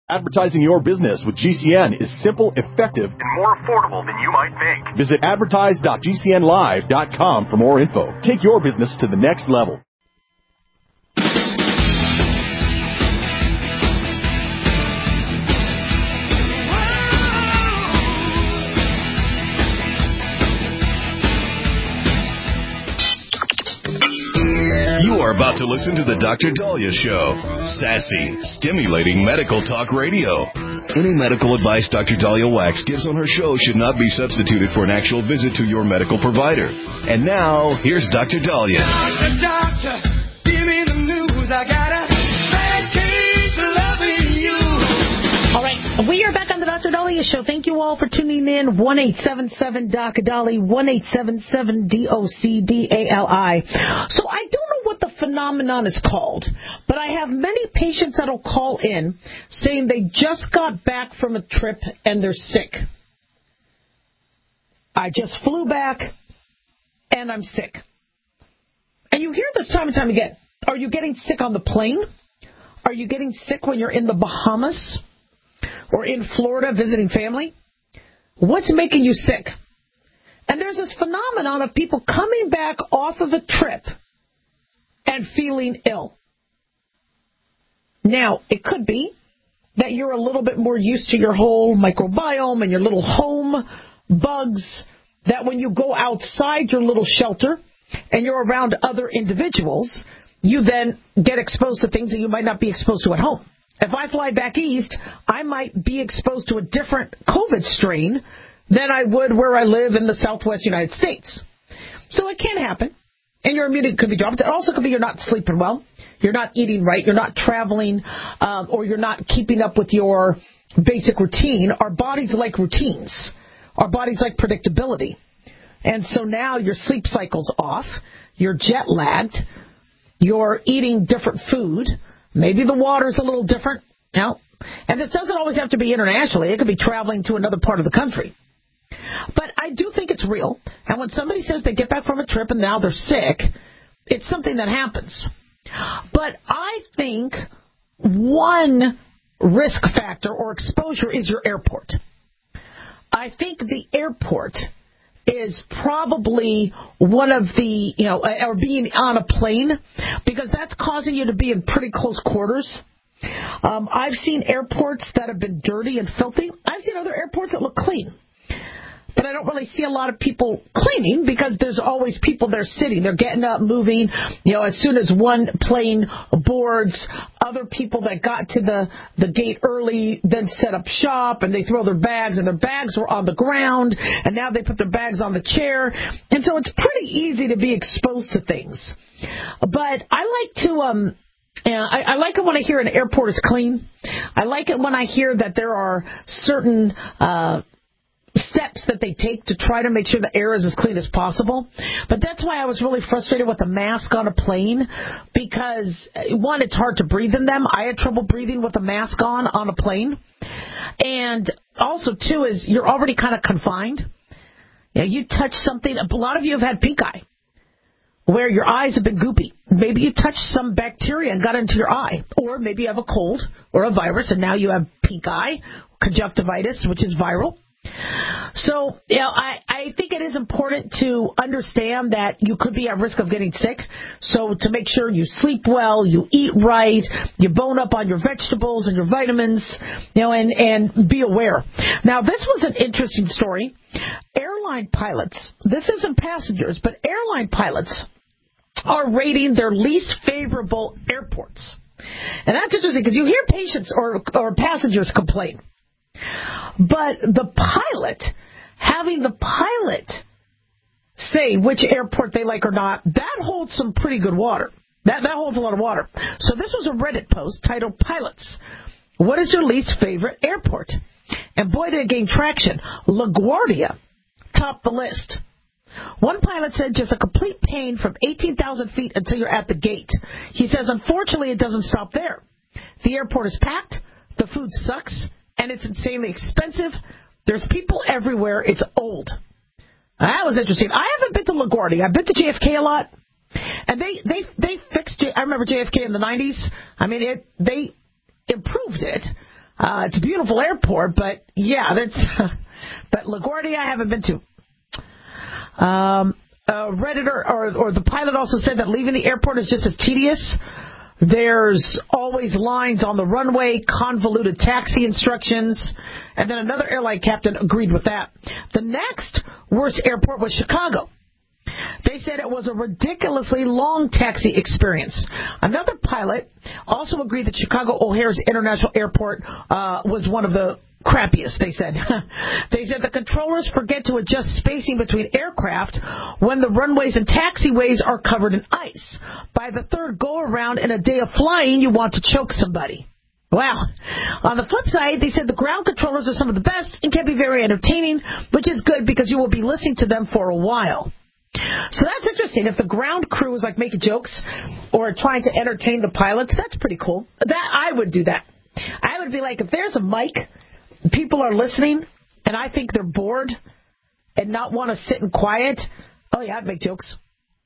Advertising your business with GCN is simple, effective, and more affordable than you might think. Visit advertise.gcnlive.com for more info. Take your business to the next level. You are about to listen to the Dr. Daliah Show. Sassy, stimulating medical talk radio. Any medical advice Dr. Daliah Wax gives on her show should not be substituted for an actual visit to your medical provider. And now, here's Dr. Daliah. Doctor, give me the news. I got a bad case of loving you. All right, we are back on the Dr. Daliah Show. Thank you all for tuning in. 1-877-DOC-DALI, 1-877-DOC-DALI. So I don't know what the phenomenon is called, but I have many patients that will call in saying they just got back from a trip and they're sick. I just flew back and I'm sick. And you hear this time and time again. Are you getting sick on the plane? Are you getting sick when you're in the Bahamas or in Florida visiting family? What's making you sick? And there's this phenomenon of people coming back off of a trip and feeling ill. Now, it could be that you're a little bit more used to your whole microbiome and your little home bugs, that when you go outside your little shelter and you're around other individuals, you then get exposed to things that you might not be exposed to at home. If I fly back east, I might be exposed to a different COVID strain than I would where I live in the southwest United States. So it can happen. And your immunity could be dropped. It also could be you're not sleeping well, you're not eating right, you're not traveling, or you're not keeping up with your basic routine. Our bodies like routines. Our bodies like predictability. And so now your sleep cycle's off, you're jet lagged, you're eating different food, maybe the water's a little different. Now, and this doesn't always have to be internationally. It could be traveling to another part of the country. But I do think it's real. And when somebody says they get back from a trip and now they're sick, it's something that happens. But I think one risk factor or exposure is your airport. I think the airport is probably one of the, or being on a plane, because that's causing you to be in pretty close quarters. I've seen airports that have been dirty and filthy. I've seen other airports that look clean. But I don't really see a lot of people cleaning because there's always people there sitting. They're getting up, moving. As soon as one plane boards, other people that got to the gate early then set up shop and they throw their bags, and their bags were on the ground, and now they put their bags on the chair. And so it's pretty easy to be exposed to things. But I like to... I like it when I hear an airport is clean. I like it when I hear that there are certain steps that they take to try to make sure the air is as clean as possible. But that's why I was really frustrated with a mask on a plane, because, one, it's hard to breathe in them. I had trouble breathing with a mask on a plane. And also, two, is you're already kind of confined. You touch something. A lot of you have had pink eye, where your eyes have been goopy. Maybe you touched some bacteria and got into your eye. Or maybe you have a cold or a virus, and now you have pink eye, conjunctivitis, which is viral. So, I think it is important to understand that you could be at risk of getting sick. So to make sure you sleep well, you eat right, you bone up on your vegetables and your vitamins, and be aware. Now, this was an interesting story. Airline pilots, this isn't passengers, but airline pilots are rating their least favorable airports. And that's interesting because you hear patients or passengers complain. But having the pilot say which airport they like or not, that holds some pretty good water. That holds a lot of water. So this was a Reddit post titled, "Pilots, what is your least favorite airport?" And boy, did it gain traction. LaGuardia topped the list. One pilot said, "Just a complete pain from 18,000 feet until you're at the gate." He says, "Unfortunately, it doesn't stop there. The airport is packed, the food sucks, and it's insanely expensive. There's people everywhere. It's old." That was interesting. I haven't been to LaGuardia. I've been to JFK a lot. And they fixed it. I remember JFK in the 90s. I mean, they improved it. It's a beautiful airport, but yeah, but LaGuardia I haven't been to. Redditor or the pilot also said that leaving the airport is just as tedious. There's always lines on the runway, convoluted taxi instructions, and then another airline captain agreed with that. The next worst airport was Chicago. They said it was a ridiculously long taxi experience. Another pilot also agreed that Chicago O'Hare's International Airport was one of the crappiest, they said. They said the controllers forget to adjust spacing between aircraft when the runways and taxiways are covered in ice. By the third go-around in a day of flying, you want to choke somebody. Wow. On the flip side, they said the ground controllers are some of the best and can be very entertaining, which is good because you will be listening to them for a while. So that's interesting. If the ground crew is like making jokes or trying to entertain the pilots, that's pretty cool. I would do that. I would be like, if there's a mic, people are listening, and I think they're bored and not want to sit in quiet, oh yeah, I'd make jokes.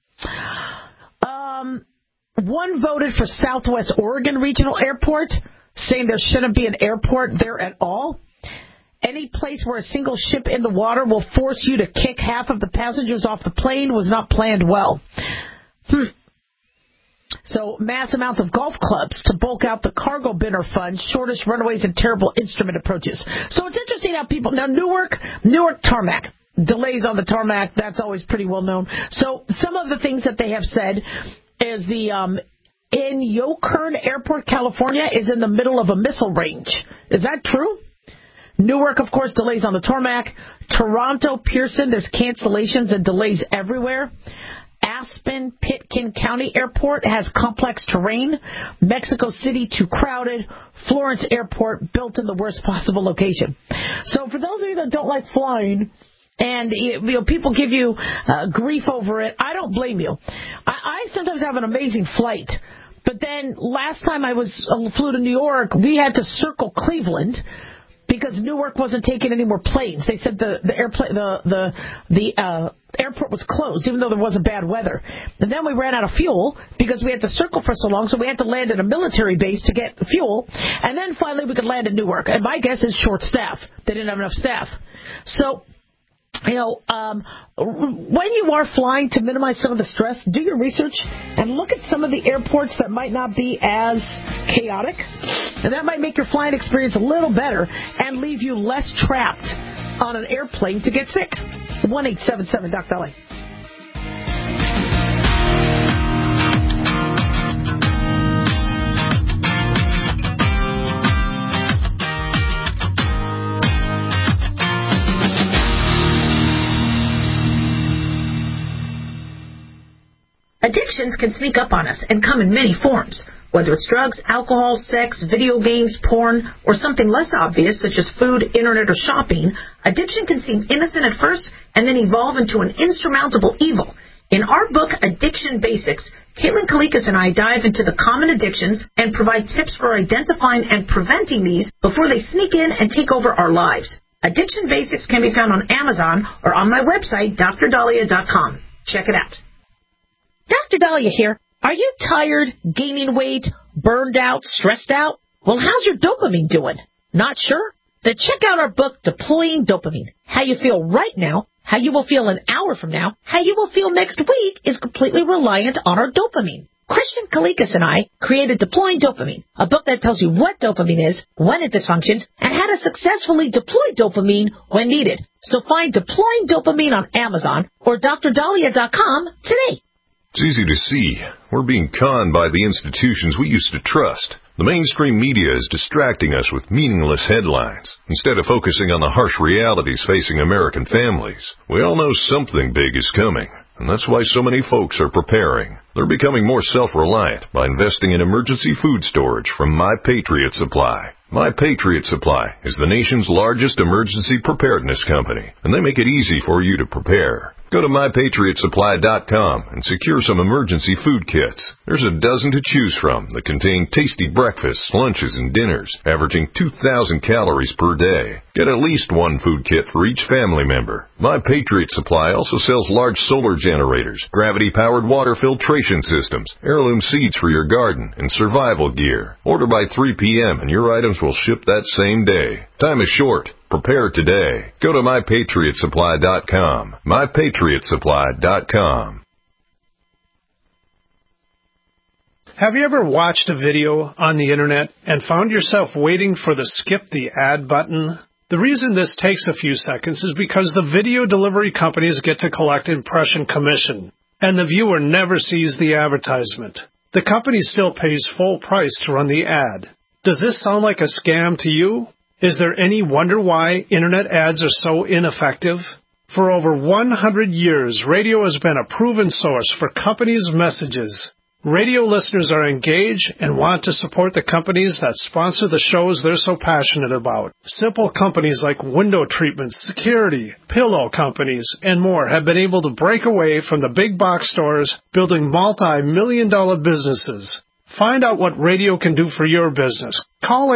One voted for Southwest Oregon Regional Airport, saying there shouldn't be an airport there at all. Any place where a single ship in the water will force you to kick half of the passengers off the plane was not planned well. So mass amounts of golf clubs to bulk out the cargo binner fund, shortest runways, and terrible instrument approaches. So it's interesting how people... Now, Newark tarmac. Delays on the tarmac, that's always pretty well known. So some of the things that they have said is in Yokern Airport, California, is in the middle of a missile range. Is that true? Newark, of course, delays on the tarmac. Toronto, Pearson, there's cancellations and delays everywhere. Aspen, Pitkin County Airport has complex terrain. Mexico City, too crowded. Florence Airport, built in the worst possible location. So for those of you that don't like flying, and people give you grief over it, I don't blame you. I sometimes have an amazing flight. But then last time I flew to New York, we had to circle Cleveland because Newark wasn't taking any more planes. They said the airport was closed, even though there wasn't bad weather. And then we ran out of fuel because we had to circle for so long, so we had to land at a military base to get fuel. And then finally we could land in Newark. And my guess is short staff. They didn't have enough staff. So, when you are flying, to minimize some of the stress, do your research and look at some of the airports that might not be as chaotic. And that might make your flying experience a little better and leave you less trapped on an airplane to get sick. 1-877-DOC-DOLLY. Addictions can sneak up on us and come in many forms, whether it's drugs, alcohol, sex, video games, porn, or something less obvious such as food, internet, or shopping. Addiction can seem innocent at first and then evolve into an insurmountable evil. In our book, Addiction Basics, Caitlin Kalikas and I dive into the common addictions and provide tips for identifying and preventing these before they sneak in and take over our lives. Addiction Basics can be found on Amazon or on my website, drdahlia.com. Check it out. Dr. Dahlia here. Are you tired, gaining weight, burned out, stressed out? Well, how's your dopamine doing? Not sure? Then check out our book, Deploying Dopamine. How you feel right now, how you will feel an hour from now, how you will feel next week is completely reliant on our dopamine. Christian Kalikas and I created Deploying Dopamine, a book that tells you what dopamine is, when it dysfunctions, and how to successfully deploy dopamine when needed. So find Deploying Dopamine on Amazon or drdahlia.com today. It's easy to see. We're being conned by the institutions we used to trust. The mainstream media is distracting us with meaningless headlines, instead of focusing on the harsh realities facing American families. We all know something big is coming, and that's why so many folks are preparing. They're becoming more self-reliant by investing in emergency food storage from My Patriot Supply. My Patriot Supply is the nation's largest emergency preparedness company, and they make it easy for you to prepare. Go to MyPatriotSupply.com and secure some emergency food kits. There's a dozen to choose from that contain tasty breakfasts, lunches, and dinners, averaging 2,000 calories per day. Get at least one food kit for each family member. My Patriot Supply also sells large solar generators, gravity-powered water filtration systems, heirloom seeds for your garden, and survival gear. Order by 3 p.m. and your items will ship that same day. Time is short. Prepare today. Go to MyPatriotSupply.com. MyPatriotSupply.com. Have you ever watched a video on the internet and found yourself waiting for the skip the ad button? The reason this takes a few seconds is because the video delivery companies get to collect impression commission, and the viewer never sees the advertisement. The company still pays full price to run the ad. Does this sound like a scam to you? Is there any wonder why internet ads are so ineffective? For over 100 years, radio has been a proven source for companies' messages. Radio listeners are engaged and want to support the companies that sponsor the shows they're so passionate about. Simple companies like window treatments, security, pillow companies, and more have been able to break away from the big box stores, building multi-million-dollar businesses. Find out what radio can do for your business. Call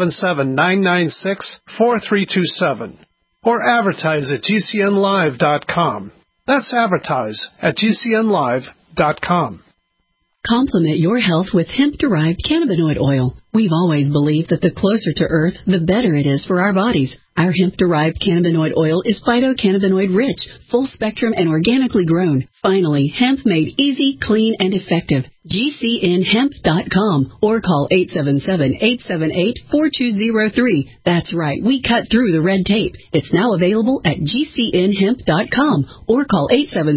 877-996-4327 or advertise at GCNlive.com. That's advertise at GCNlive.com. Complement your health with hemp-derived cannabinoid oil. We've always believed that the closer to Earth, the better it is for our bodies. Our hemp-derived cannabinoid oil is phytocannabinoid-rich, full-spectrum, and organically grown. Finally, hemp made easy, clean, and effective. GCNhemp.com or call 877-878-4203. That's right, we cut through the red tape. It's now available at GCNhemp.com or call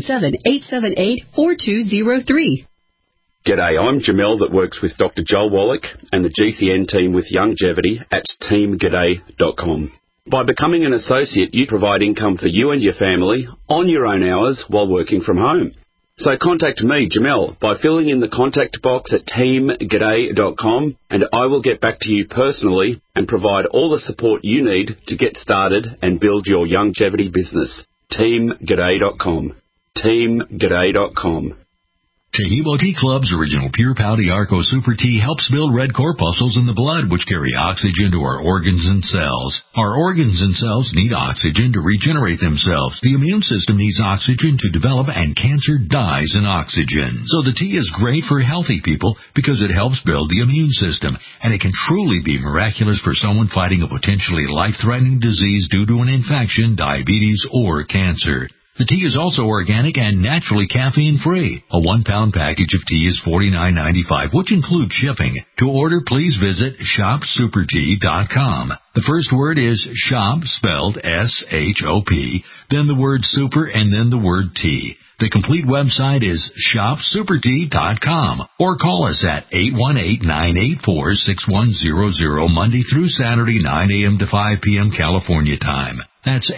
877-878-4203. G'day, I'm Jamel that works with Dr. Joel Wallach and the GCN team with Longevity at teamg'day.com. By becoming an associate, you provide income for you and your family on your own hours while working from home. So contact me, Jamel, by filling in the contact box at teamg'day.com and I will get back to you personally and provide all the support you need to get started and build your longevity business. teamg'day.com. teamg'day.com. Chehibo Tea Club's original Pure Pouty Arco Super Tea helps build red corpuscles in the blood, which carry oxygen to our organs and cells. Our organs and cells need oxygen to regenerate themselves. The immune system needs oxygen to develop, and cancer dies in oxygen. So the tea is great for healthy people because it helps build the immune system, and it can truly be miraculous for someone fighting a potentially life-threatening disease due to an infection, diabetes, or cancer. The tea is also organic and naturally caffeine-free. A 1-pound package of tea is $49.95, which includes shipping. To order, please visit shopsupertea.com. The first word is shop, spelled S-H-O-P, then the word super, and then the word tea. The complete website is shopsupertea.com or call us at 818-984-6100 Monday through Saturday, 9 a.m. to 5 p.m. California time. That's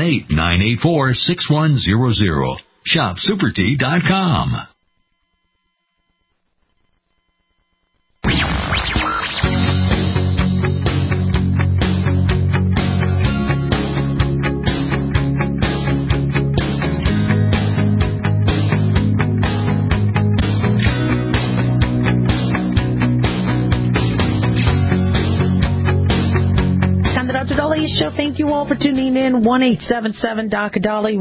818-984-6100. shopsupertea.com. Show. Thank you all for tuning in. 1-877-DOC-DOLLY,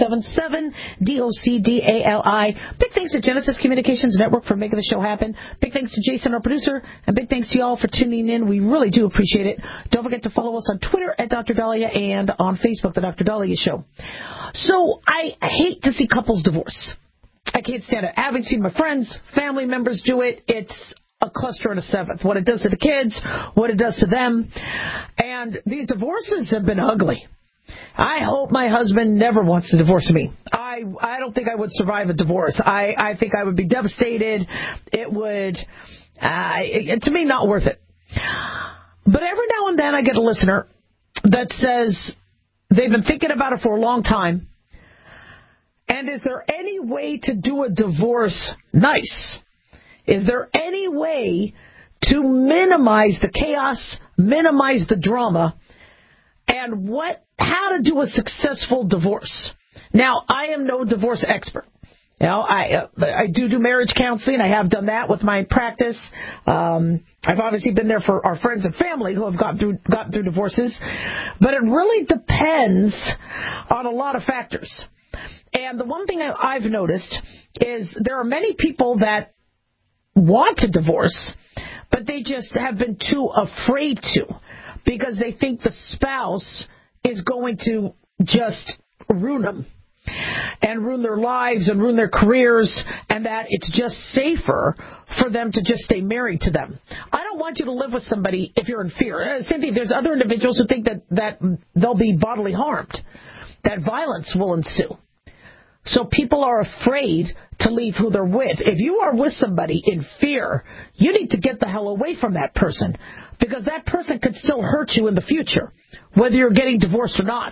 1-877-DOCDALI. Big thanks to Genesis Communications Network for making the show happen. Big thanks to Jason, our producer, and big thanks to you all for tuning in. We really do appreciate it. Don't forget to follow us on Twitter at Dr. Dahlia and on Facebook, The Dr. Dahlia Show. So I hate to see couples divorce. I can't stand it. I haven't seen my friends, family members do it. It's a cluster and a seventh. What it does to the kids, what it does to them. And these divorces have been ugly. I hope my husband never wants to divorce me. I don't think I would survive a divorce. I think I would be devastated. It would, to me, not worth it. But every now and then I get a listener that says they've been thinking about it for a long time. And is there any way to do a divorce nice? Is there any way to minimize the chaos, minimize the drama, and how to do a successful divorce? Now, I am no divorce expert. You know, I do marriage counseling. I have done that with my practice. I've obviously been there for our friends and family who have gotten through divorces. But it really depends on a lot of factors. And the one thing I've noticed is there are many people that want to divorce, but they just have been too afraid to because they think the spouse is going to just ruin them and ruin their lives and ruin their careers, and that it's just safer for them to just stay married to them. I don't want you to live with somebody if you're in fear. Same thing, there's other individuals who think that they'll be bodily harmed, that violence will ensue. So people are afraid to leave who they're with. If you are with somebody in fear, you need to get the hell away from that person, because that person could still hurt you in the future, whether you're getting divorced or not.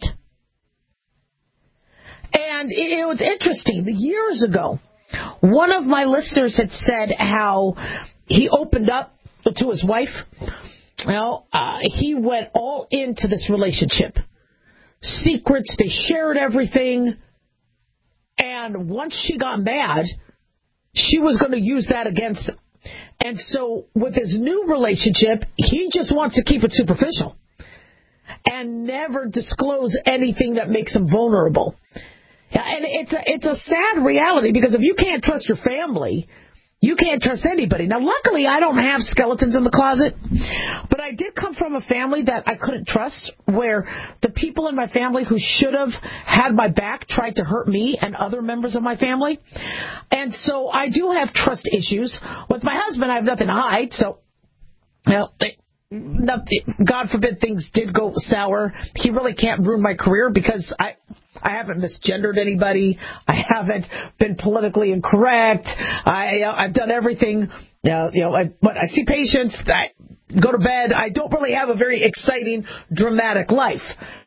And it was interesting. Years ago, one of my listeners had said how he opened up to his wife. Well, he went all into this relationship. Secrets, they shared everything. And once she got mad, she was going to use that against him. And so with his new relationship, he just wants to keep it superficial and never disclose anything that makes him vulnerable. And it's a sad reality, because if you can't trust your family, you can't trust anybody. Now, luckily, I don't have skeletons in the closet, but I did come from a family that I couldn't trust, where the people in my family who should have had my back tried to hurt me and other members of my family. And so I do have trust issues. With my husband, I have nothing to hide, so, well, God forbid things did go sour. He really can't ruin my career, because I haven't misgendered anybody. I haven't been politically incorrect. I've done everything. I see patients. I go to bed. I don't really have a very exciting, dramatic life.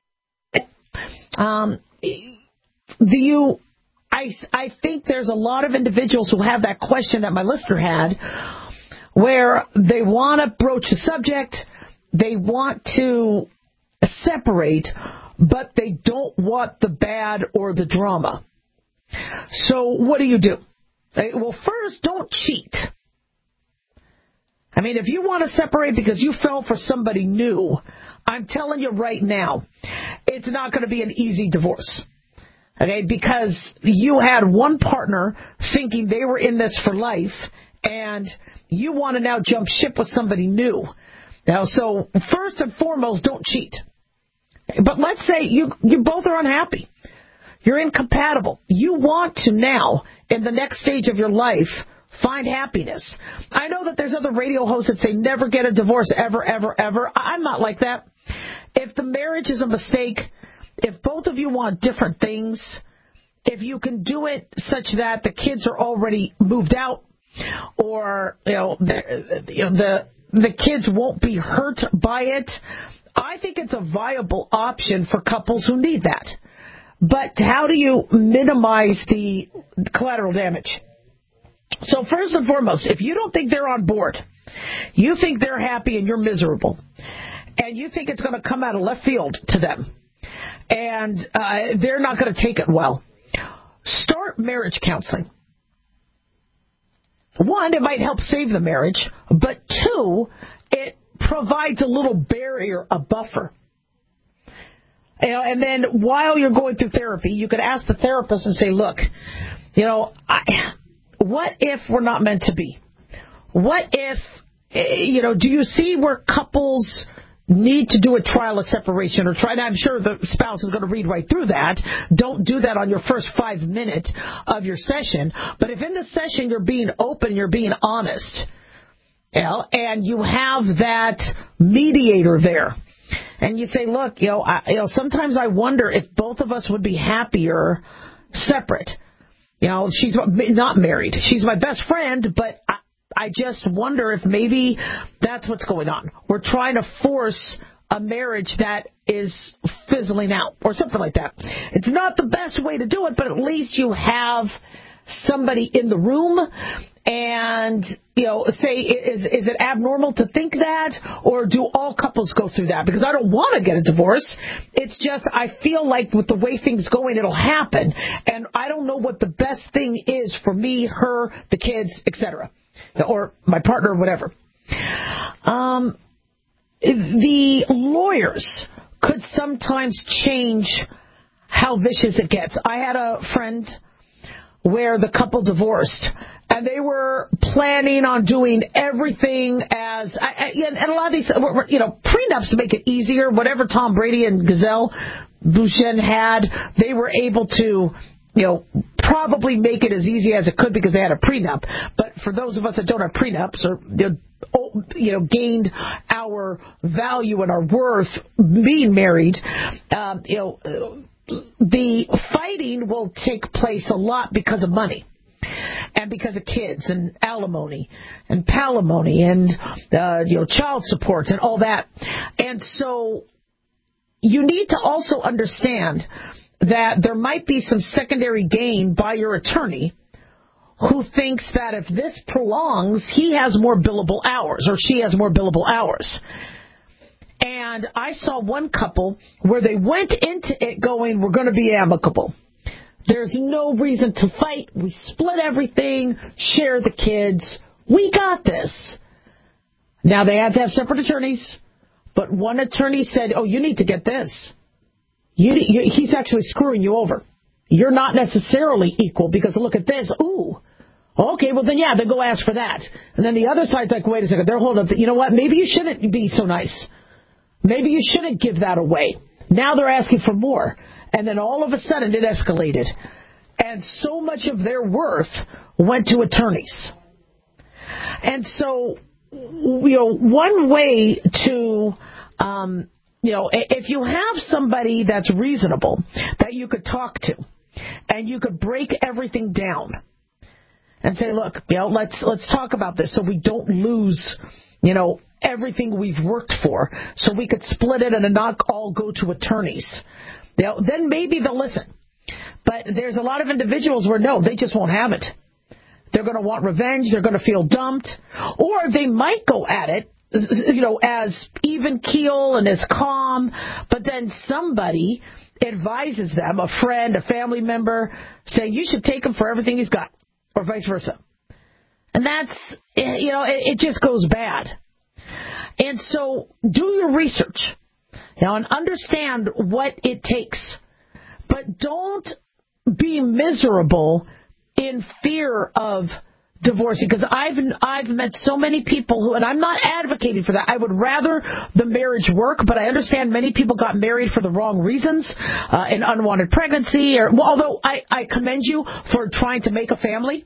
I think there's a lot of individuals who have that question that my listener had, where they want to broach the subject, they want to separate, but they don't want the bad or the drama. So what do you do? Well, first, don't cheat. I mean, if you want to separate because you fell for somebody new, I'm telling you right now, it's not going to be an easy divorce. Okay, because you had one partner thinking they were in this for life, and you want to now jump ship with somebody new. Now, so first and foremost, don't cheat. But let's say you both are unhappy. You're incompatible. You want to now, in the next stage of your life, find happiness. I know that there's other radio hosts that say never get a divorce, ever, ever, ever. I'm not like that. If the marriage is a mistake, if both of you want different things, if you can do it such that the kids are already moved out, or the kids won't be hurt by it, I think it's a viable option for couples who need that. But how do you minimize the collateral damage? So first and foremost, if you don't think they're on board, you think they're happy and you're miserable, and you think it's going to come out of left field to them, and they're not going to take it well, start marriage counseling. One, it might help save the marriage, but two, it provides a little barrier, a buffer. And then while you're going through therapy, you could ask the therapist and say, look, what if we're not meant to be? What if, do you see where couples need to do a trial of separation or try? And I'm sure the spouse is going to read right through that. Don't do that on your first 5 minutes of your session. But if in the session you're being open, you're being honest, and you have that mediator there, and you say, look, sometimes I wonder if both of us would be happier separate. She's not married. She's my best friend, but I just wonder if maybe that's what's going on. We're trying to force a marriage that is fizzling out or something like that. It's not the best way to do it, but at least you have somebody in the room, and say, is it abnormal to think that, or do all couples go through that? Because I don't want to get a divorce. It's just I feel like with the way things going, it'll happen, and I don't know what the best thing is for me, her, the kids, etc., or my partner, or whatever. The lawyers could sometimes change how vicious it gets. I had a friend where the couple divorced, and they were planning on doing everything as, and a lot of these, prenups make it easier. Whatever Tom Brady and Gisele Bündchen had, they were able to, probably make it as easy as it could because they had a prenup. But for those of us that don't have prenups or, gained our value and our worth being married, the fighting will take place a lot because of money and because of kids and alimony and palimony and child support and all that. And so you need to also understand that there might be some secondary gain by your attorney who thinks that if this prolongs, he has more billable hours or she has more billable hours. And I saw one couple where they went into it going, we're going to be amicable. There's no reason to fight. We split everything, share the kids. We got this. Now, they had to have separate attorneys, but one attorney said, oh, you need to get this. He's actually screwing you over. You're not necessarily equal because look at this. Ooh. Okay, well, then go ask for that. And then the other side's like, wait a second. They're holding up. You know what? Maybe you shouldn't be so nice. Maybe you shouldn't give that away. Now they're asking for more. And then all of a sudden it escalated. And so much of their worth went to attorneys. And so, one way to, if you have somebody that's reasonable that you could talk to and you could break everything down and say, look, let's talk about this so we don't lose, everything we've worked for, so we could split it and not all go to attorneys. Then maybe they'll listen. But there's a lot of individuals where, no, they just won't have it. They're going to want revenge. They're going to feel dumped. Or they might go at it, as even keel and as calm, but then somebody advises them, a friend, a family member, saying, you should take him for everything he's got, or vice versa. And that's, it just goes bad. And so do your research, and understand what it takes. But don't be miserable in fear of divorcing, because I've met so many people who, and I'm not advocating for that. I would rather the marriage work, but I understand many people got married for the wrong reasons, an unwanted pregnancy, or although I commend you for trying to make a family,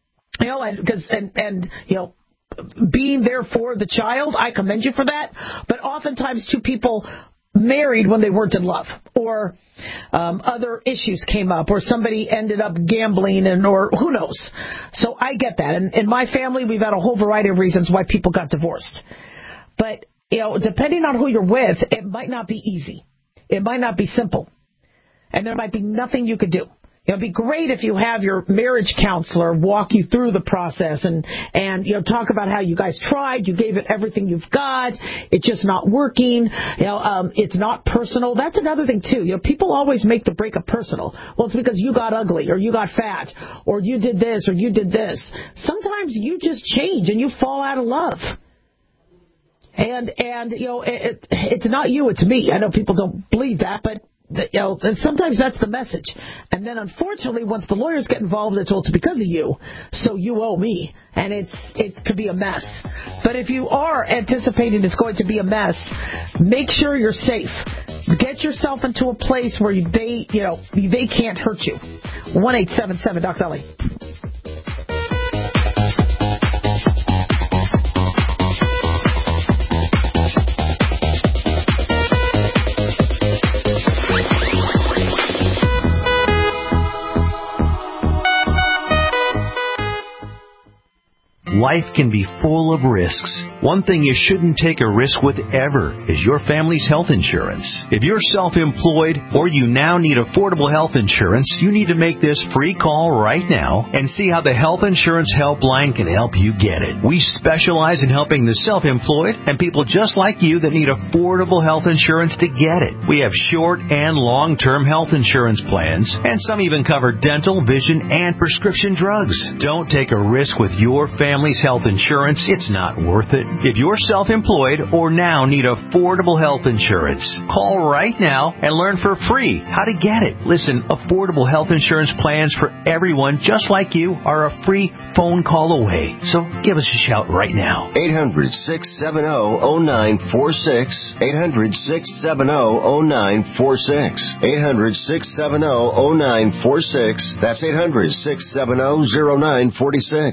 and being there for the child, I commend you for that. But oftentimes two people married when they weren't in love, or other issues came up, or somebody ended up gambling, or who knows. So I get that. And in my family, we've had a whole variety of reasons why people got divorced. But, depending on who you're with, it might not be easy. It might not be simple. And there might be nothing you could do. It'd be great if you have your marriage counselor walk you through the process and talk about how you guys tried, you gave it everything you've got, it's just not working, it's not personal. That's another thing too. People always make the breakup personal. Well, it's because you got ugly, or you got fat, or you did this, or you did this. Sometimes you just change and you fall out of love. And it's not you, it's me. I know people don't believe that, but and sometimes that's the message. And then unfortunately, once the lawyers get involved, it's because of you, so you owe me, and it could be a mess. But if you are anticipating it's going to be a mess, make sure you're safe. Get yourself into a place where they can't hurt you. 1-877 Dr. Ellie. life can be full of risks. One thing you shouldn't take a risk with ever is your family's health insurance. If you're self-employed or you now need affordable health insurance, you need to make this free call right now and see how the Health Insurance Helpline can help you get it. We specialize in helping the self-employed and people just like you that need affordable health insurance to get it. We have short and long-term health insurance plans, and some even cover dental, vision, and prescription drugs. Don't take a risk with your family's health insurance. It's not worth it. If you're self-employed or now need affordable health insurance, call right now and learn for free how to get it. Listen, affordable health insurance plans for everyone just like you are a free phone call away. So give us a shout right now. 800-670-0946. 800-670-0946. 800-670-0946. That's 800-670-0946.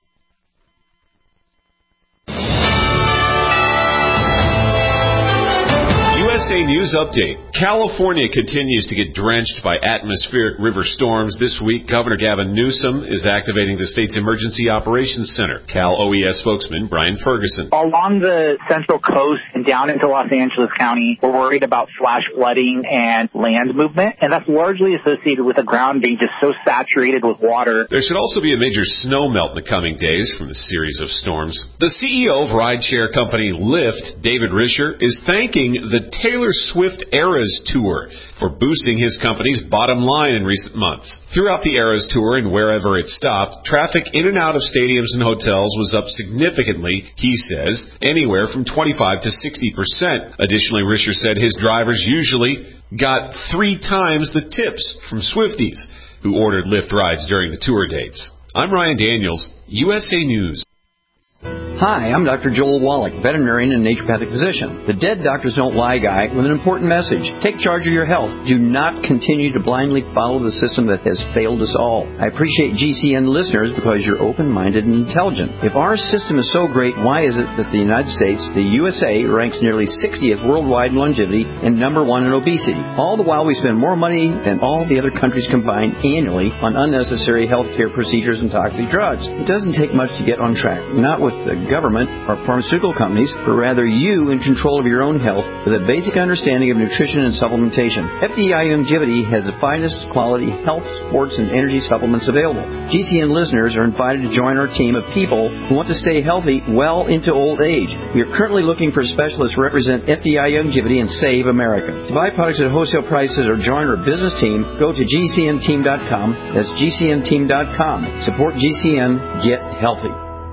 USA News Update. California continues to get drenched by atmospheric river storms. This week, Governor Gavin Newsom is activating the state's Emergency Operations Center. Cal OES spokesman Brian Ferguson. Along the central coast and down into Los Angeles County, we're worried about flash flooding and land movement, and that's largely associated with the ground being just so saturated with water. There should also be a major snow melt in the coming days from a series of storms. The CEO of rideshare company Lyft, David Risher, is thanking the Taylor Swift Eras Tour for boosting his company's bottom line in recent months. Throughout the Eras Tour and wherever it stopped, traffic in and out of stadiums and hotels was up significantly, he says, anywhere from 25 to 60%. Additionally, Risher said his drivers usually got 3 times the tips from Swifties who ordered Lyft rides during the tour dates. I'm Ryan Daniels, USA News. Hi, I'm Dr. Joel Wallach, veterinarian and naturopathic physician. The Dead Doctors Don't Lie guy with an important message. Take charge of your health. Do not continue to blindly follow the system that has failed us all. I appreciate GCN listeners because you're open-minded and intelligent. If our system is so great, why is it that the United States, the USA, ranks nearly 60th worldwide in longevity and number 1 in obesity? All the while we spend more money than all the other countries combined annually on unnecessary healthcare procedures and toxic drugs. It doesn't take much to get on track. Not with the government or pharmaceutical companies, but rather you in control of your own health with a basic understanding of nutrition and supplementation. FDI Longevity has the finest quality health, sports, and energy supplements available. GCN listeners are invited to join our team of people who want to stay healthy well into old age. We are currently looking for specialists to represent FDI Longevity and Save America. To buy products at wholesale prices or join our business team, go to GCNteam.com. That's GCNteam.com. Support GCN. Get healthy.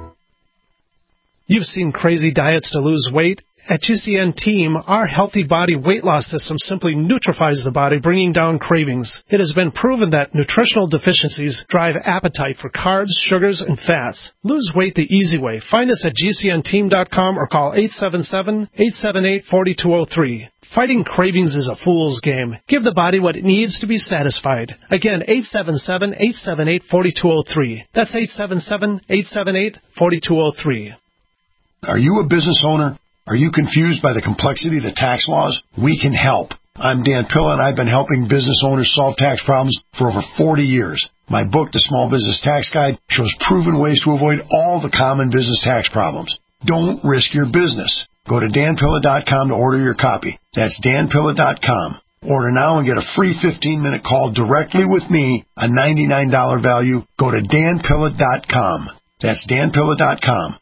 You've seen crazy diets to lose weight. At GCN Team, our healthy body weight loss system simply neutralizes the body, bringing down cravings. It has been proven that nutritional deficiencies drive appetite for carbs, sugars, and fats. Lose weight the easy way. Find us at GCNteam.com or call 877-878-4203. Fighting cravings is a fool's game. Give the body what it needs to be satisfied. Again, 877-878-4203. That's 877-878-4203. Are you a business owner? Are you confused by the complexity of the tax laws? We can help. I'm Dan Pilla, and I've been helping business owners solve tax problems for over 40 years. My book, The Small Business Tax Guide, shows proven ways to avoid all the common business tax problems. Don't risk your business. Go to danpilla.com to order your copy. That's danpilla.com. Order now and get a free 15-minute call directly with me, a $99 value. Go to danpilla.com. That's danpilla.com.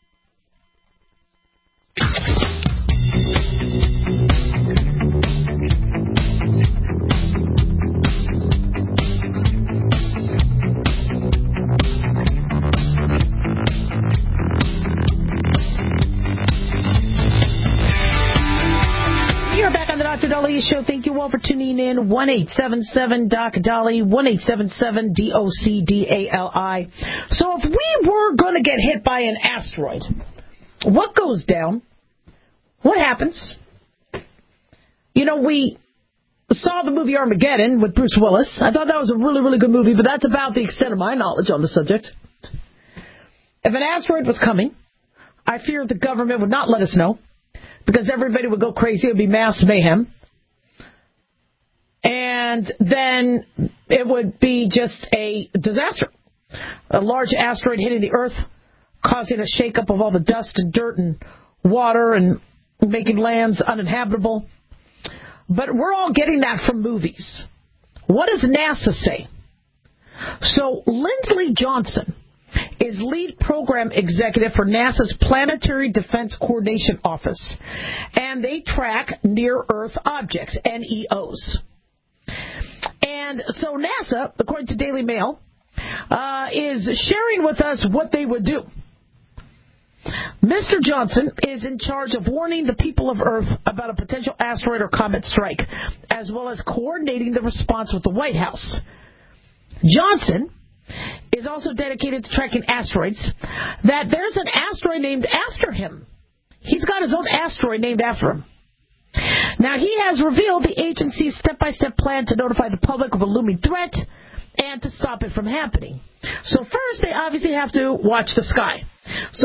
You're back on the Dr. Dahlia Show. Thank you all for tuning in. 1-877-DOC-DALI, 1-877-DOC-DALI. So if we were going to get hit by an asteroid, what goes down? What happens? You know, we saw the movie Armageddon with Bruce Willis. I thought that was a really, really good movie, but that's about the extent of my knowledge on the subject. If an asteroid was coming, I fear the government would not let us know because everybody would go crazy. It would be mass mayhem. And then it would be just a disaster. A large asteroid hitting the Earth, causing a shakeup of all the dust and dirt and water and making lands uninhabitable. But we're all getting that from movies. What does NASA say? So Lindley Johnson is lead program executive for NASA's Planetary Defense Coordination Office, and they track near-Earth objects, NEOs. And so NASA, according to Daily Mail, is sharing with us what they would do. Mr. Johnson is in charge of warning the people of Earth about a potential asteroid or comet strike, as well as coordinating the response with the White House. Johnson is also dedicated to tracking asteroids, that there's an asteroid named after him. He's got his own asteroid named after him. Now, he has revealed the agency's step-by-step plan to notify the public of a looming threat and to stop it from happening. So first, they obviously have to watch the sky. So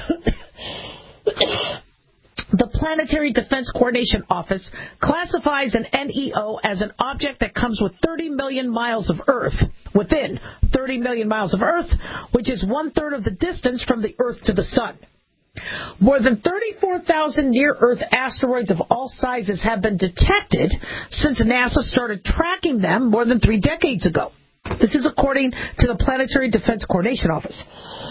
the Planetary Defense Coordination Office classifies an NEO as an object that comes with 30 million miles of Earth, within 30 million miles of Earth, which is one-third of the distance from the Earth to the Sun. More than 34,000 near-Earth asteroids of all sizes have been detected since NASA started tracking them more than 3 decades ago. This is according to the Planetary Defense Coordination Office.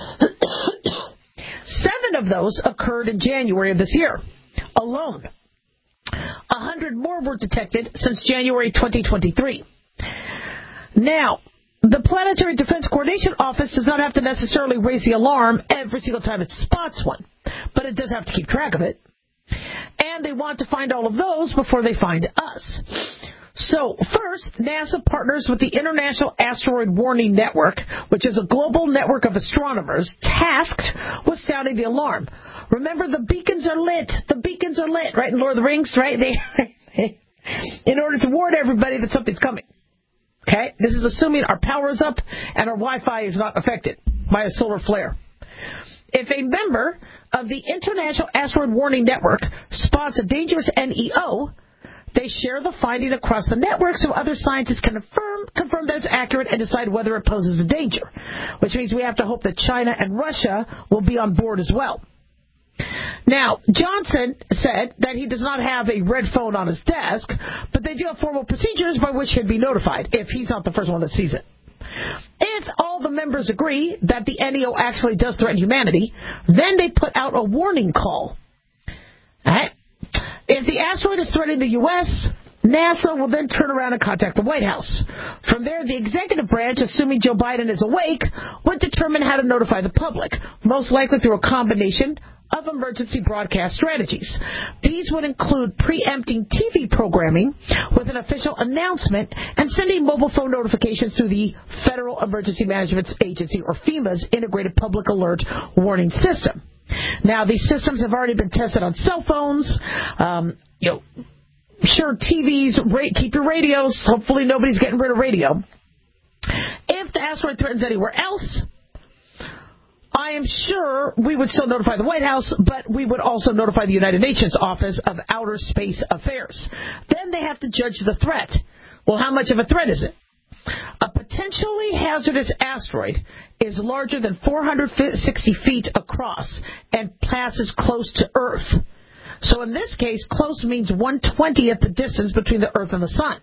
7 of those occurred in January of this year alone. 100 more were detected since January 2023. Now, the Planetary Defense Coordination Office does not have to necessarily raise the alarm every single time it spots one, but it does have to keep track of it. And they want to find all of those before they find us. So, first, NASA partners with the International Asteroid Warning Network, which is a global network of astronomers tasked with sounding the alarm. Remember, the beacons are lit. The beacons are lit, right, in Lord of the Rings, right? In order to warn everybody that something's coming. Okay? This is assuming our power is up and our Wi-Fi is not affected by a solar flare. If a member of the International Asteroid Warning Network spots a dangerous NEO, they share the finding across the network so other scientists can confirm that it's accurate and decide whether it poses a danger, which means we have to hope that China and Russia will be on board as well. Now, Johnson said that he does not have a red phone on his desk, but they do have formal procedures by which he'd be notified if he's not the first one that sees it. If all the members agree that the NEO actually does threaten humanity, then they put out a warning call. All right? If the asteroid is threatening the U.S., NASA will then turn around and contact the White House. From there, the executive branch, assuming Joe Biden is awake, would determine how to notify the public, most likely through a combination of emergency broadcast strategies. These would include preempting TV programming with an official announcement and sending mobile phone notifications through the Federal Emergency Management Agency, or FEMA's Integrated Public Alert Warning System. Now, these systems have already been tested on cell phones. Sure, TVs, keep your radios. Hopefully nobody's getting rid of radio. If the asteroid threatens anywhere else, I am sure we would still notify the White House, but we would also notify the United Nations Office of Outer Space Affairs. Then they have to judge the threat. Well, how much of a threat is it? A potentially hazardous asteroid is larger than 460 feet across and passes close to Earth. So in this case, close means 1/20th the distance between the Earth and the Sun.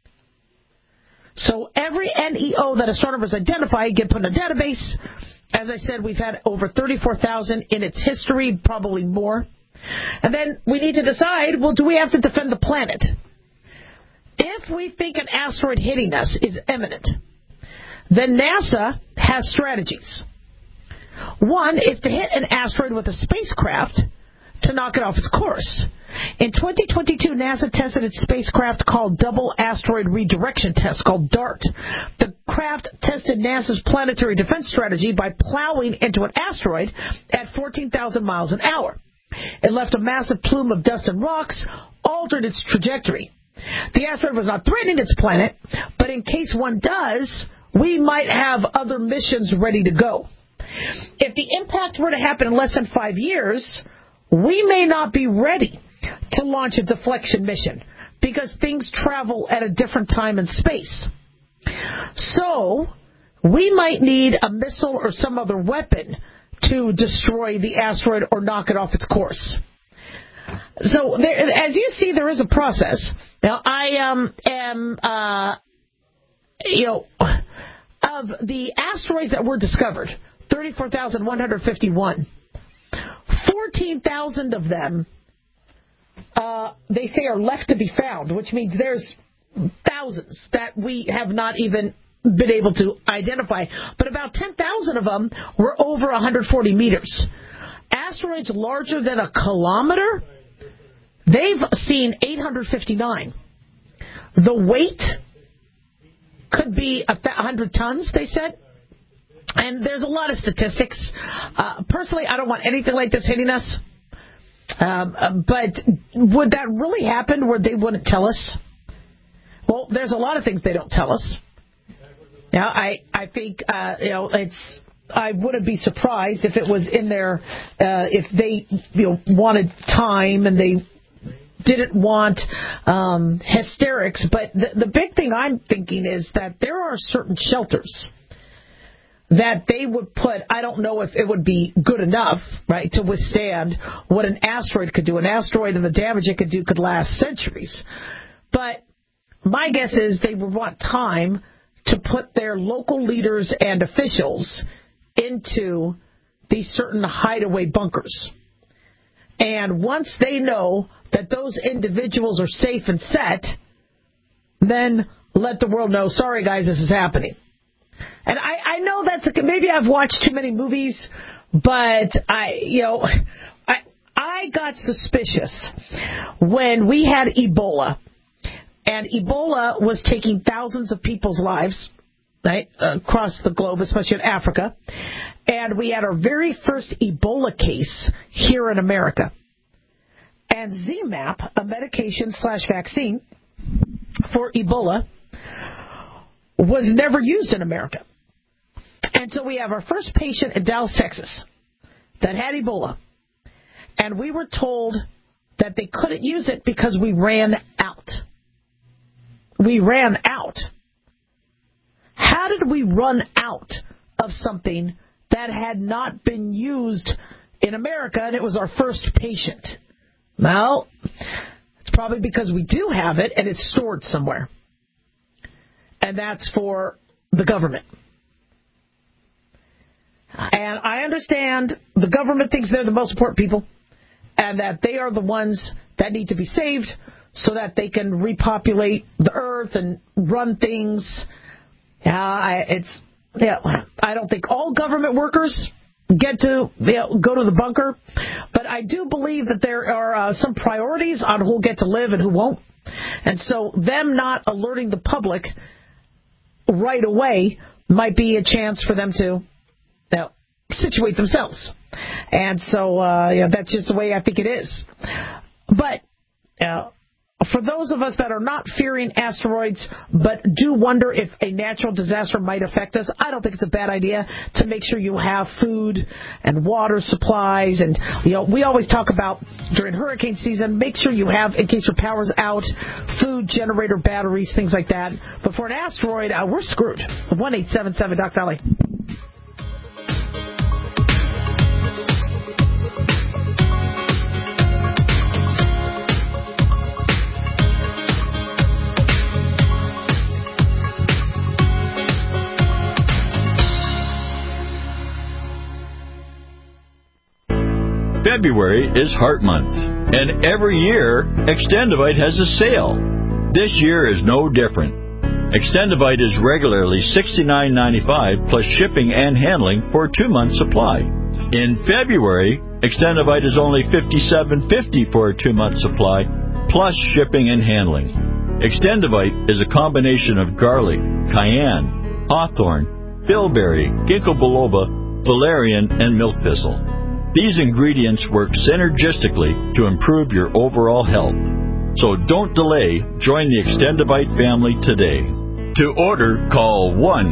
So every NEO that astronomers identify get put in a database. As I said, we've had over 34,000 in its history, probably more. And then we need to decide, well, do we have to defend the planet? If we think an asteroid hitting us is imminent, then NASA has strategies. One is to hit an asteroid with a spacecraft to knock it off its course. In 2022, NASA tested its spacecraft called Double Asteroid Redirection Test, called DART. The craft tested NASA's planetary defense strategy by plowing into an asteroid at 14,000 miles an hour. It left a massive plume of dust and rocks, altered its trajectory. The asteroid was not threatening its planet, but in case one does, we might have other missions ready to go. If the impact were to happen in less than 5 years, we may not be ready to launch a deflection mission because things travel at a different time in space. So, we might need a missile or some other weapon to destroy the asteroid or knock it off its course. So, as you see, there is a process. Now, I am, of the asteroids that were discovered, 34,151, 14,000 of them, they say, are left to be found, which means there's thousands that we have not even been able to identify. But about 10,000 of them were over 140 meters. Asteroids larger than a kilometer, they've seen 859. The weight could be 100 tons, they said. And there's a lot of statistics. Personally, I don't want anything like this hitting us. But would that really happen where they wouldn't tell us? Well, there's a lot of things they don't tell us. Now, I think, I wouldn't be surprised if it was in there, if they, wanted time and they didn't want hysterics. But the big thing I'm thinking is that there are certain shelters that they would put. I don't know if it would be good enough, right, to withstand what an asteroid could do. An asteroid and the damage it could do could last centuries. But my guess is they would want time to put their local leaders and officials into these certain hideaway bunkers. And once they know that those individuals are safe and set, then let the world know, sorry guys, this is happening. And I know that's, maybe I've watched too many movies, but I got suspicious when we had Ebola. And Ebola was taking thousands of people's lives, right, across the globe, especially in Africa. And we had our very first Ebola case here in America. And ZMapp, a medication/vaccine for Ebola, was never used in America. And so we have our first patient in Dallas, Texas, that had Ebola. And we were told that they couldn't use it because we ran out. We ran out. How did we run out of something that had not been used in America, and it was our first patient? Well, it's probably because we do have it, and it's stored somewhere. And that's for the government. And I understand the government thinks they're the most important people, and that they are the ones that need to be saved so that they can repopulate the earth and run things. I don't think all government workers get to go to the bunker, but I do believe that there are some priorities on who'll get to live and who won't. And so them not alerting the public right away might be a chance for them to situate themselves. And so that's just the way I think it is. But for those of us that are not fearing asteroids but do wonder if a natural disaster might affect us, I don't think it's a bad idea to make sure you have food and water supplies. And we always talk about during hurricane season, make sure you have, in case your power's out, food, generator, batteries, things like that. But for an asteroid, we're screwed. 1-877-DOC-DOLLY. February is Heart Month, and every year, Extendivite has a sale. This year is no different. Extendivite is regularly $69.95 plus shipping and handling for a 2-month supply. In February, Extendivite is only $57.50 for a 2-month supply plus shipping and handling. Extendivite is a combination of garlic, cayenne, hawthorn, bilberry, ginkgo biloba, valerian, and milk thistle. These ingredients work synergistically to improve your overall health. So don't delay. Join the Extendivite family today. To order, call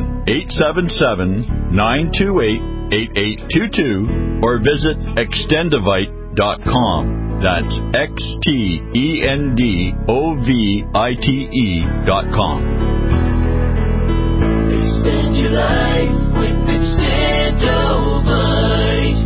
1-877-928-8822 or visit extendivite.com. That's XTENDOVITE.com. Extend your life with Extendivite.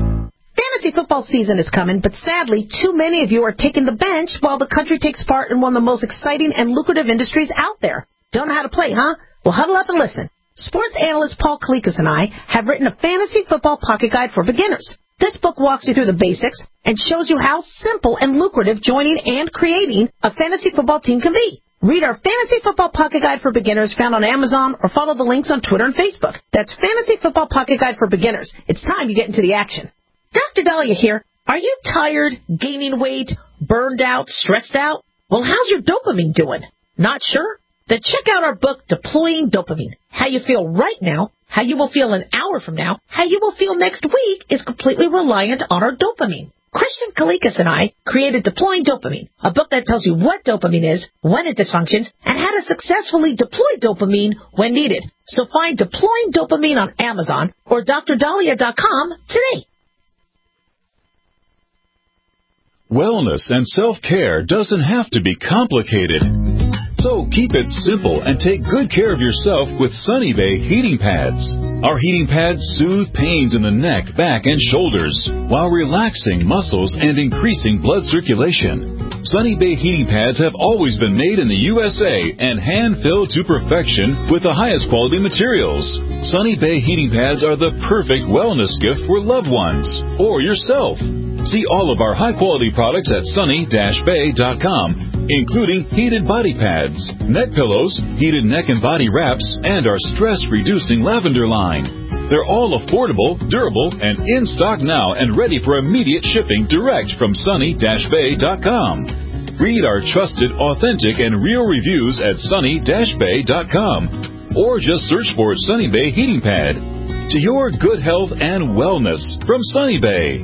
fantasy football season is coming, but sadly, too many of you are taking the bench while the country takes part in one of the most exciting and lucrative industries out there. Don't know how to play, huh? Well, huddle up and listen. Sports analyst Paul Kalikas and I have written a fantasy football pocket guide for beginners. This book walks you through the basics and shows you how simple and lucrative joining and creating a fantasy football team can be. Read our Fantasy Football Pocket Guide for Beginners found on Amazon or follow the links on Twitter and Facebook. That's Fantasy Football Pocket Guide for Beginners. It's time you get into the action. Dr. Dahlia here. Are you tired, gaining weight, burned out, stressed out? Well, how's your dopamine doing? Not sure? Then check out our book, Deploying Dopamine. How you feel right now, how you will feel an hour from now, how you will feel next week is completely reliant on our dopamine. Christian Kalikas and I created Deploying Dopamine, a book that tells you what dopamine is, when it dysfunctions, and how to successfully deploy dopamine when needed. So find Deploying Dopamine on Amazon or drdahlia.com today. Wellness and self-care doesn't have to be complicated. So keep it simple and take good care of yourself with Sunny Bay heating pads. Our heating pads soothe pains in the neck, back, and shoulders while relaxing muscles and increasing blood circulation. Sunny Bay heating pads have always been made in the USA and hand-filled to perfection with the highest quality materials. Sunny Bay heating pads are the perfect wellness gift for loved ones or yourself. See all of our high-quality products at sunny-bay.com, including heated body pads, neck pillows, heated neck and body wraps, and our stress-reducing lavender line. They're all affordable, durable, and in stock now and ready for immediate shipping direct from sunny-bay.com. Read our trusted, authentic, and real reviews at sunny-bay.com, or just search for Sunny Bay Heating Pad. To your good health and wellness from Sunny Bay.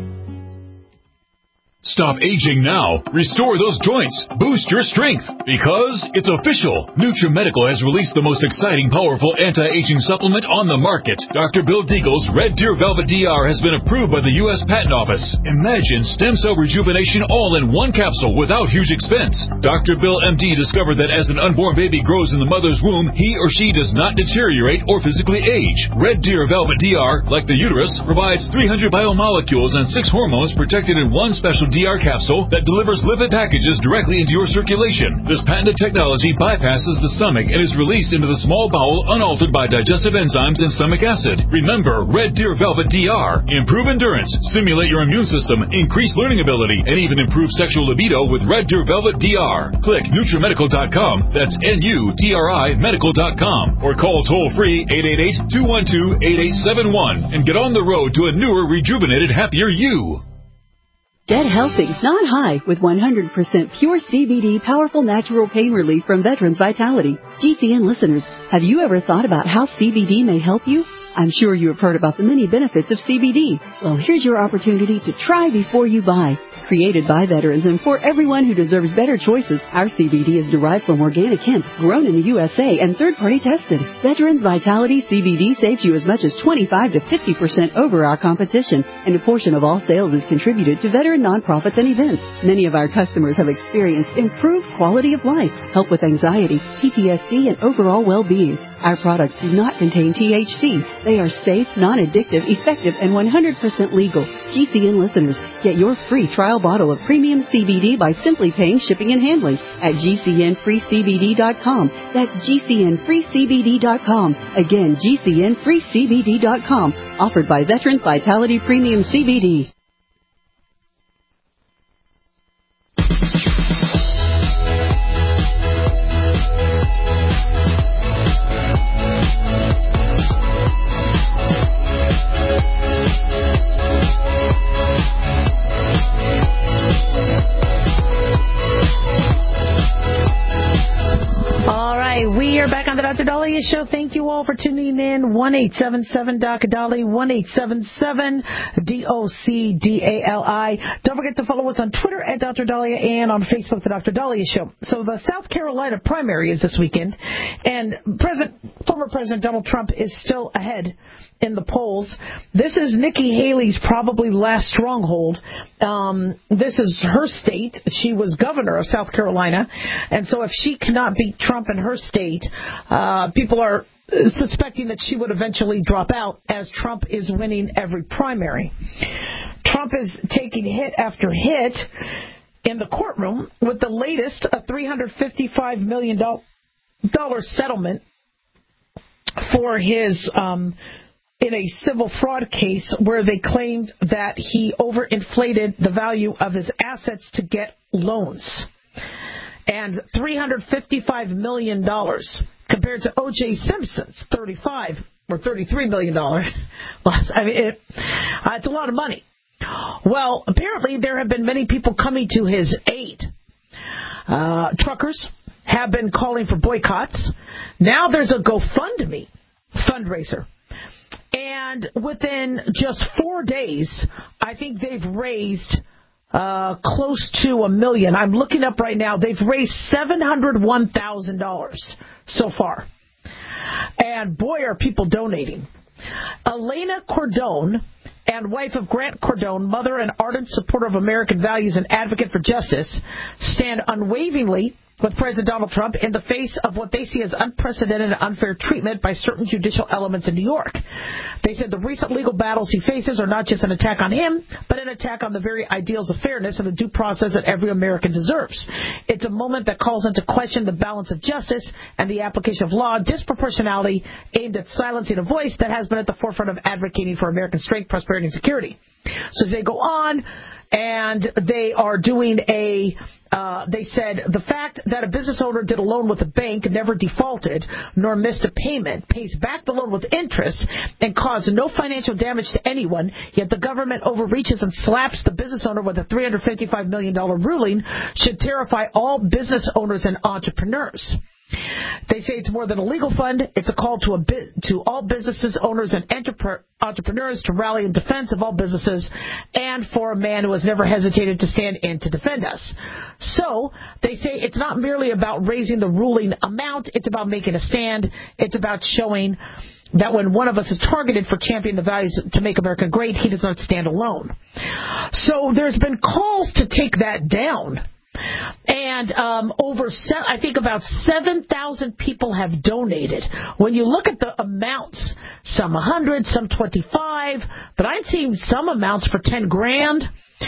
Stop aging now. Restore those joints. Boost your strength. Because it's official. NutriMedical has released the most exciting, powerful anti-aging supplement on the market. Dr. Bill Deagle's Red Deer Velvet DR has been approved by the U.S. Patent Office. Imagine stem cell rejuvenation all in one capsule without huge expense. Dr. Bill MD discovered that as an unborn baby grows in the mother's womb, he or she does not deteriorate or physically age. Red Deer Velvet DR, like the uterus, provides 300 biomolecules and 6 hormones protected in one special DR capsule that delivers lipid packages directly into your circulation. This patented technology bypasses the stomach and is released into the small bowel unaltered by digestive enzymes and stomach acid. Remember, Red Deer Velvet DR. Improve endurance, stimulate your immune system, increase learning ability, and even improve sexual libido with Red Deer Velvet DR. Click NutriMedical.com, that's NUTRI Medical.com, or call toll-free 888-212-8871 and get on the road to a newer, rejuvenated, happier you. Get healthy, not high, with 100% pure CBD powerful natural pain relief from Veterans Vitality. GCN listeners, have you ever thought about how CBD may help you? I'm sure you have heard about the many benefits of CBD. Well, here's your opportunity to try before you buy. Created by veterans and for everyone who deserves better choices, our CBD is derived from organic hemp, grown in the USA and third-party tested. Veterans Vitality CBD saves you as much as 25 to 50% over our competition, and a portion of all sales is contributed to veteran nonprofits and events. Many of our customers have experienced improved quality of life, help with anxiety, PTSD, and overall well-being. Our products do not contain THC. They are safe, non-addictive, effective, and 100% legal. GCN listeners, get your free trial bottle of premium CBD by simply paying shipping and handling at GCNFreeCBD.com. That's GCNFreeCBD.com. Again, GCNFreeCBD.com. Offered by Veterans Vitality Premium CBD. We are back on the Dr. Dahlia Show. Thank you all for tuning in. 1-877-Dr. 1-877-DOCDALI. Don't forget to follow us on Twitter at Dr. Dahlia and on Facebook, the Dr. Dahlia Show. So the South Carolina primary is this weekend, and former President Donald Trump is still ahead in the polls. This is Nikki Haley's probably last stronghold. This is her state. She was governor of South Carolina, and so if she cannot beat Trump in her state, people are suspecting that she would eventually drop out as Trump is winning every primary. Trump is taking hit after hit in the courtroom with the latest, a $355 million settlement for his in a civil fraud case where they claimed that he overinflated the value of his assets to get loans. And $355 million compared to O.J. Simpson's $35 or $33 million loss. I mean, it's a lot of money. Well, apparently there have been many people coming to his aid. Truckers have been calling for boycotts. Now there's a GoFundMe fundraiser. And within just 4 days, I think they've raised close to $1 million. I'm looking up right now. They've raised $701,000 so far. And boy, are people donating. Elena Cordone, and wife of Grant Cordone, mother and ardent supporter of American values and advocate for justice, stand unwaveringly with President Donald Trump in the face of what they see as unprecedented and unfair treatment by certain judicial elements in New York. They said the recent legal battles he faces are not just an attack on him, but an attack on the very ideals of fairness and the due process that every American deserves. It's a moment that calls into question the balance of justice and the application of law, disproportionality aimed at silencing a voice that has been at the forefront of advocating for American strength, prosperity, and security. So they go on, and they are doing they said the fact that a business owner did a loan with a bank, never defaulted, nor missed a payment, pays back the loan with interest, and caused no financial damage to anyone, yet the government overreaches and slaps the business owner with a $355 million ruling, should terrify all business owners and entrepreneurs. They say it's more than a legal fund. It's a call to all businesses, owners, and entrepreneurs to rally in defense of all businesses and for a man who has never hesitated to stand in to defend us. So they say it's not merely about raising the ruling amount. It's about making a stand. It's about showing that when one of us is targeted for championing the values to make America great, he does not stand alone. So there's been calls to take that down. And I think about 7,000 people have donated. When you look at the amounts, some 100, some 25, but I've seen some amounts for $10,000,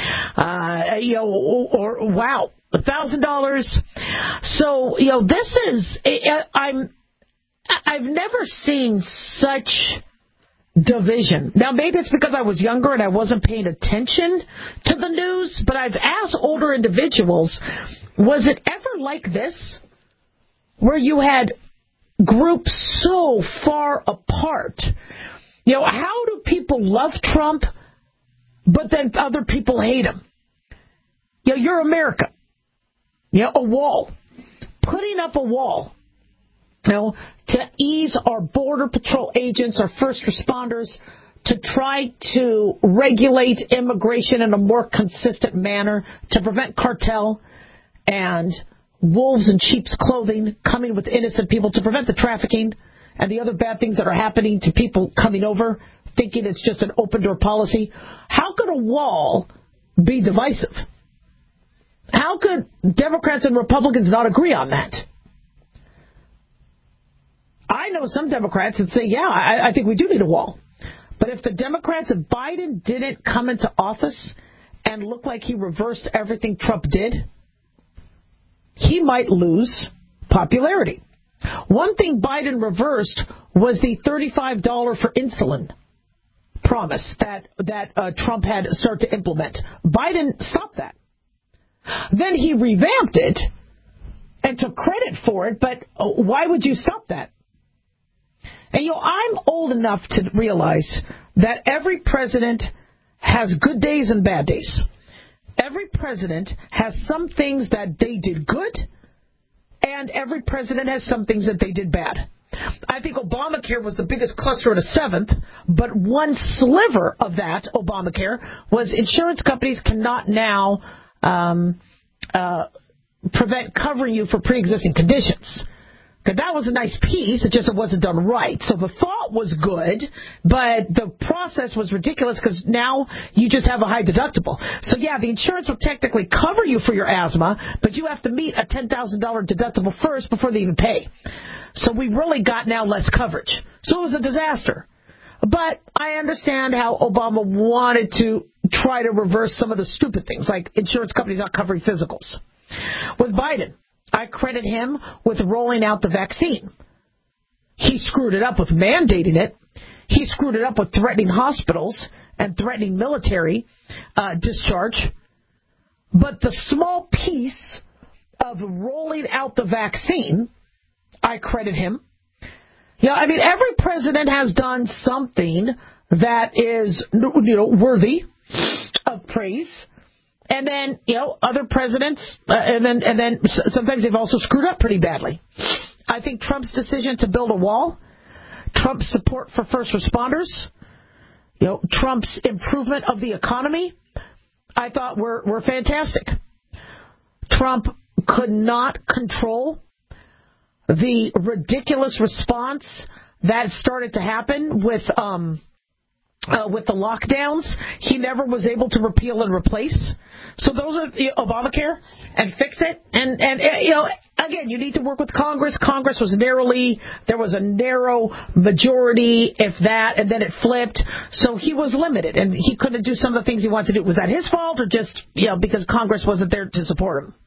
or wow, $1,000. So this is I've never seen such division. Now, maybe it's because I was younger and I wasn't paying attention to the news, but I've asked older individuals, was it ever like this, where you had groups so far apart? How do people love Trump, but then other people hate him? You're America. A wall. Putting up a wall. To ease our Border Patrol agents, our first responders, to try to regulate immigration in a more consistent manner, to prevent cartel and wolves in sheep's clothing coming with innocent people, to prevent the trafficking and the other bad things that are happening to people coming over, thinking it's just an open-door policy. How could a wall be divisive? How could Democrats and Republicans not agree on that? I know some Democrats that say, yeah, I think we do need a wall. But if the Democrats, if Biden didn't come into office and look like he reversed everything Trump did, he might lose popularity. One thing Biden reversed was the $35 for insulin promise that Trump had started to implement. Biden stopped that. Then he revamped it and took credit for it, but why would you stop that? And I'm old enough to realize that every president has good days and bad days. Every president has some things that they did good, and every president has some things that they did bad. I think Obamacare was the biggest cluster at a seventh, but one sliver of that, Obamacare, was insurance companies cannot now prevent covering you for pre-existing conditions. Because that was a nice piece, it wasn't done right. So the thought was good, but the process was ridiculous because now you just have a high deductible. So yeah, the insurance will technically cover you for your asthma, but you have to meet a $10,000 deductible first before they even pay. So we really got now less coverage. So it was a disaster. But I understand how Obama wanted to try to reverse some of the stupid things, like insurance companies not covering physicals. With Biden, I credit him with rolling out the vaccine. He screwed it up with mandating it. He screwed it up with threatening hospitals and threatening military discharge. But the small piece of rolling out the vaccine, I credit him. Yeah, I mean, every president has done something that is, worthy of praise. And then, other presidents, and then sometimes they've also screwed up pretty badly. I think Trump's decision to build a wall, Trump's support for first responders, Trump's improvement of the economy, I thought were fantastic. Trump could not control the ridiculous response that started to happen with the lockdowns. He never was able to repeal and replace. So those are Obamacare and fix it. And again, you need to work with Congress. Congress was there was a narrow majority, if that, and then it flipped. So he was limited, and he couldn't do some of the things he wanted to do. Was that his fault, or just, because Congress wasn't there to support him?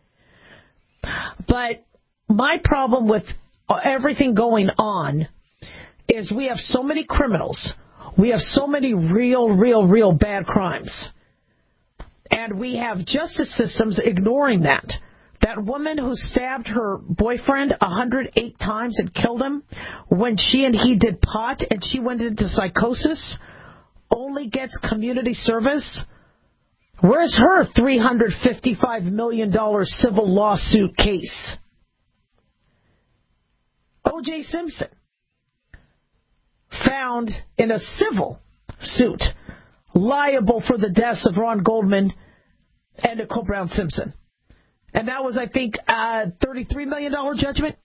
But my problem with everything going on is we have so many criminals. We have so many real bad crimes. And we have justice systems ignoring that. That woman who stabbed her boyfriend 108 times and killed him when she and he did pot and she went into psychosis only gets community service. Where's her $355 million civil lawsuit case? O.J. Simpson, found in a civil suit, liable for the deaths of Ron Goldman and Nicole Brown Simpson. And that was, I think, a $33 million judgment.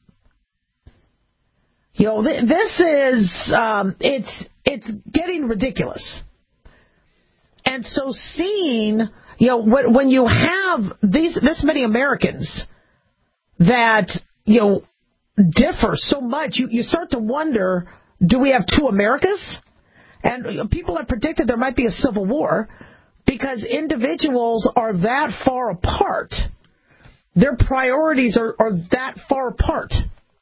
This is, it's getting ridiculous. And so seeing, when you have this many Americans that, differ so much, you start to wonder, do we have two Americas? And people have predicted there might be a civil war because individuals are that far apart. Their priorities are that far apart.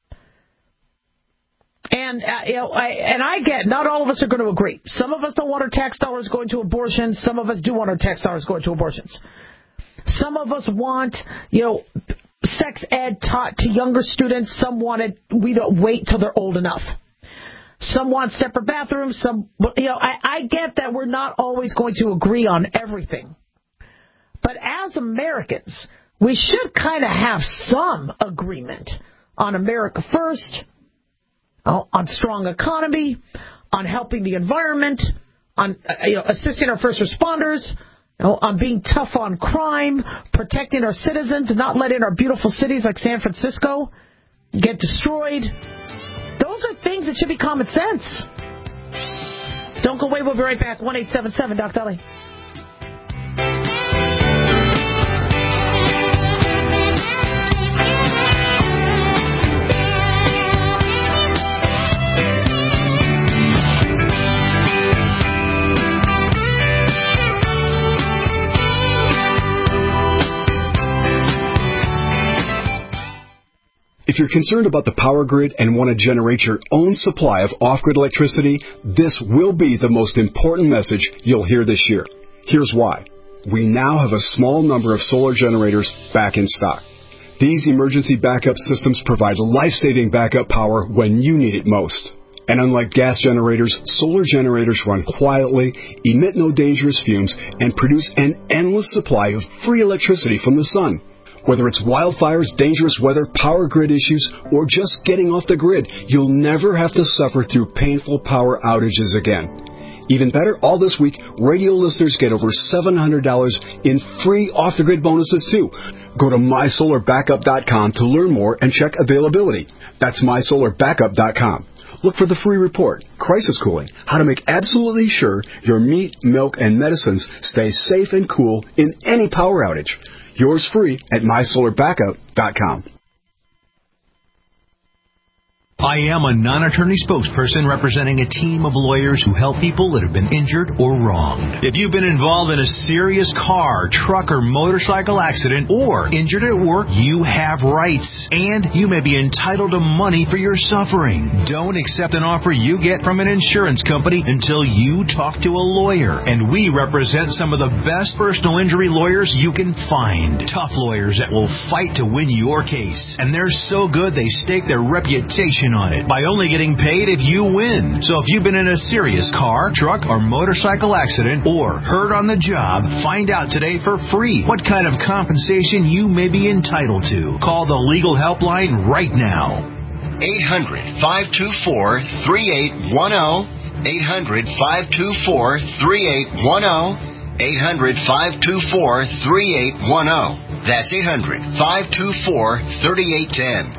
And I get not all of us are going to agree. Some of us don't want our tax dollars going to abortions. Some of us do want our tax dollars going to abortions. Some of us want, sex ed taught to younger students. Some want it. We don't wait till they're old enough. Some want separate bathrooms. I get that we're not always going to agree on everything. But as Americans, we should kind of have some agreement on America first, on strong economy, on helping the environment, on assisting our first responders, on being tough on crime, protecting our citizens, not letting our beautiful cities like San Francisco get destroyed. Those are things that should be common sense. Don't go away. We'll be right back. 1-877 Doc Dolly. If you're concerned about the power grid and want to generate your own supply of off-grid electricity, this will be the most important message you'll hear this year. Here's why. We now have a small number of solar generators back in stock. These emergency backup systems provide life-saving backup power when you need it most. And unlike gas generators, solar generators run quietly, emit no dangerous fumes, and produce an endless supply of free electricity from the sun. Whether it's wildfires, dangerous weather, power grid issues, or just getting off the grid, you'll never have to suffer through painful power outages again. Even better, all this week, radio listeners get over $700 in free off-the-grid bonuses too. Go to mysolarbackup.com to learn more and check availability. That's mysolarbackup.com. Look for the free report, Crisis Cooling, how to make absolutely sure your meat, milk, and medicines stay safe and cool in any power outage. Yours free at mysolarbackup.com. I am a non-attorney spokesperson representing a team of lawyers who help people that have been injured or wronged. If you've been involved in a serious car, truck, or motorcycle accident or injured at work, you have rights, and you may be entitled to money for your suffering. Don't accept an offer you get from an insurance company until you talk to a lawyer, and we represent some of the best personal injury lawyers you can find. Tough lawyers that will fight to win your case, and they're so good they stake their reputation on it by only getting paid if you win. So if you've been in a serious car, truck, or motorcycle accident or hurt on the job, find out today for free what kind of compensation you may be entitled to. Call the legal helpline right now. 800-524-3810. 800-524-3810. 800-524-3810. That's 800-524-3810.